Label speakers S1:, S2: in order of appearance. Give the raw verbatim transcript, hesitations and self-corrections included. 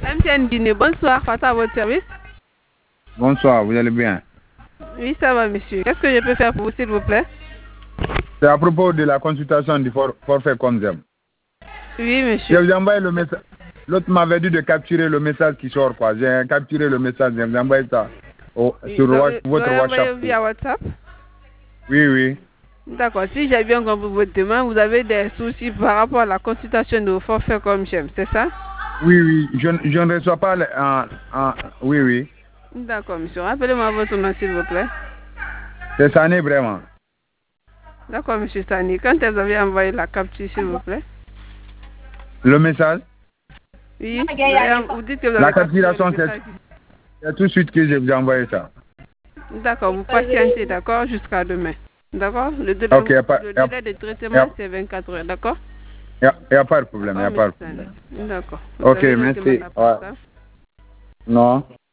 S1: M T N Guinée, bonsoir, Fata à votre service.
S2: Bonsoir, vous allez bien?
S1: Oui, ça va, monsieur. Qu'est-ce que je peux faire pour vous, s'il vous plaît?
S2: C'est à propos de la consultation du for forfait comme j'aime.
S1: Oui, monsieur.
S2: Je vous ai envoyé le message. L'autre m'avait dit de capturer le message qui sort, quoi. J'ai capturé le message, je vous ai envoyé ça au,
S1: Oui,
S2: sur
S1: vous
S2: wa
S1: avez,
S2: votre
S1: vous avez
S2: WhatsApp.
S1: envoyé via WhatsApp?
S2: Oui, oui.
S1: D'accord. Si j'ai bien compris votre demande, vous avez des soucis par rapport à la consultation de forfait comme j'aime, c'est ça?
S2: Oui, oui. Je, je ne reçois pas... Le, en, en, oui, oui.
S1: D'accord, monsieur. Rappelez-moi votre nom, s'il vous plaît.
S2: C'est ça, n'est vraiment.
S1: D'accord, monsieur Sani. Quand est-ce que vous avez envoyé la capture, s'il vous plaît?
S2: Le message?
S1: Oui. Vous, avez, vous dites que vous avez
S2: La
S1: capturé le
S2: capturation,
S1: message.
S2: c'est tout de suite que je vous ai envoyé ça.
S1: D'accord, vous patientez, d'accord, jusqu'à demain. D'accord? Le délai,
S2: Ok, y a pas,
S1: le
S2: y a,
S1: délai de traitement, c'est vingt-quatre heures, d'accord?
S2: Il n'y a, a pas de problème, il n'y a pas de problème.
S1: D'accord. Vous
S2: Ok,
S1: avez une
S2: merci.
S1: demande à part ça?
S2: Non.